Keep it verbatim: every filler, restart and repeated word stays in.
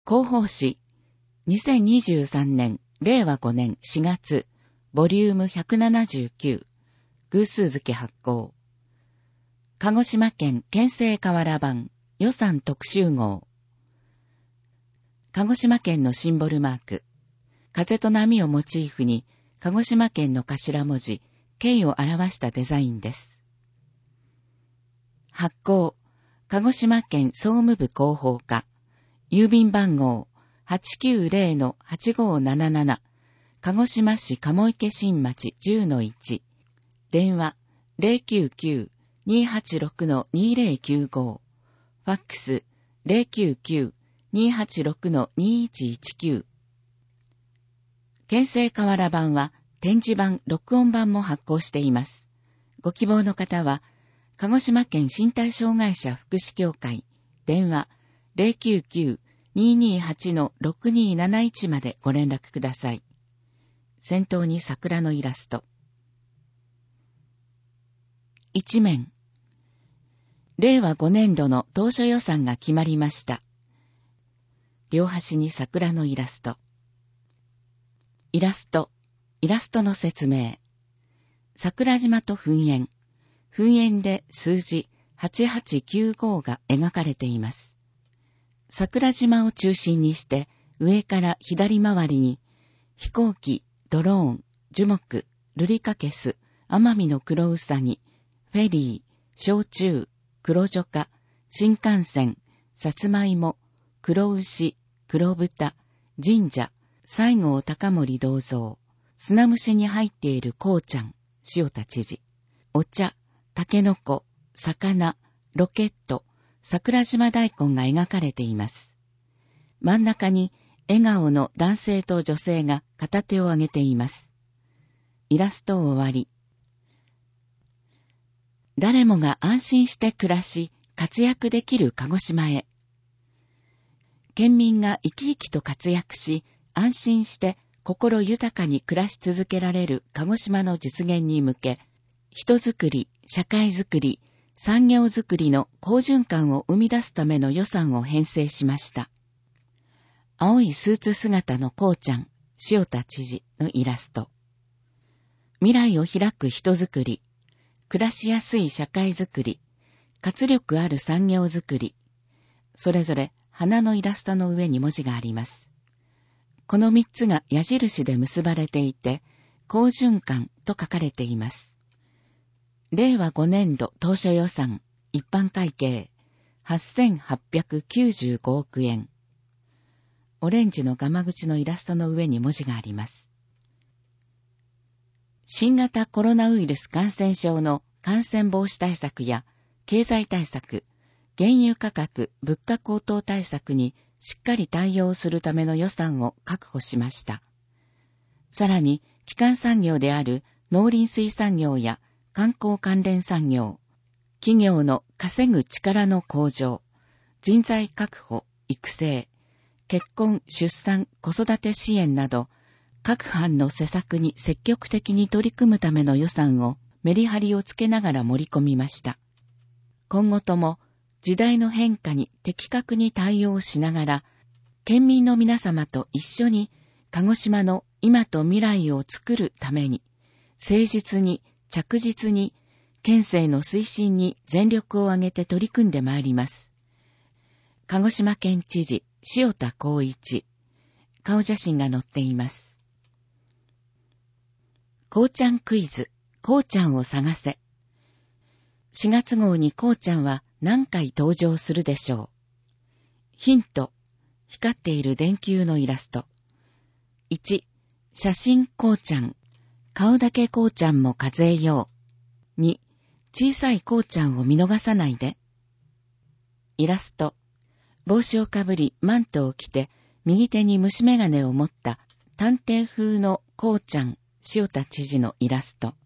広報誌、にせんにじゅうさんねん、れいわごねんしがつ、ボリュームひゃくななじゅうきゅう、偶数月発行。鹿児島県県政瓦版予算特集号。鹿児島県のシンボルマーク、風と波をモチーフに、鹿児島県の頭文字、K を表したデザインです。発行、鹿児島県総務部広報課、郵便番号 はちきゅうぜろのはちごーなななな、鹿児島市鴨池新町 じゅうのいち、電話 ゼロきゅうきゅう にーはちろく にーぜろきゅうご、ファックス ゼロきゅうきゅう にーはちろく にーいちいちきゅう。県政瓦版は展示版、録音版も発行しています。ご希望の方は、鹿児島県身体障害者福祉協会、電話 ゼロきゅうきゅう にーにーはち ろくにーなないち までご連絡ください。先頭に桜のイラスト。一面。れいわごねんどの当初予算が決まりました。両端に桜のイラスト。イラスト、イラストの説明。桜島と噴煙。噴煙で数字はちはちきゅうごが描かれています。桜島を中心にして上から左回りに飛行機、ドローン、樹木、ルリカケス、アマミの黒ウサギ、フェリー、焼酎、黒ジョカ、新幹線、さつまいも、黒牛、黒豚、神社、西郷隆盛銅像、砂蒸しに入っているこうちゃん、塩田知事、お茶、タケノコ、魚、ロケット、桜島大根が描かれています。真ん中に笑顔の男性と女性が片手を上げています。イラスト終わり。誰もが安心して暮らし、活躍できる鹿児島へ。県民が生き生きと活躍し、安心して心豊かに暮らし続けられる鹿児島の実現に向け、人づくり、社会づくり、産業づくりの好循環を生み出すための予算を編成しました。青いスーツ姿のこうちゃん、塩田知事のイラスト。未来を開く人づくり、暮らしやすい社会づくり、活力ある産業づくり、それぞれ花のイラストの上に文字があります。この三つが矢印で結ばれていて、好循環と書かれています。れいわごねんど当初予算、一般会計、はっせんはっぴゃくきゅうじゅうごおくえん。オレンジのガマ口のイラストの上に文字があります。新型コロナウイルス感染症の感染防止対策や経済対策、原油価格、物価高騰対策にしっかり対応するための予算を確保しました。さらに、基幹産業である農林水産業や観光関連産業、企業の稼ぐ力の向上、人材確保、育成、結婚、出産、子育て支援など、各班の施策に積極的に取り組むための予算をメリハリをつけながら盛り込みました。今後とも時代の変化に的確に対応しながら、県民の皆様と一緒に鹿児島の今と未来を作るために、誠実に着実に県政の推進に全力を挙げて取り組んでまいります。鹿児島県知事塩田光一、顔写真が載っています。こうちゃんクイズ、こうちゃんを探せ。しがつ号にこうちゃんは何回登場するでしょう。ヒント、光っている電球のイラスト。いち、写真こうちゃん、顔だけこうちゃんも数えよう。に、小さいこうちゃんを見逃さないで。イラスト、帽子をかぶりマントを着て右手に虫眼鏡を持った探偵風のこうちゃん、塩田知事のイラスト。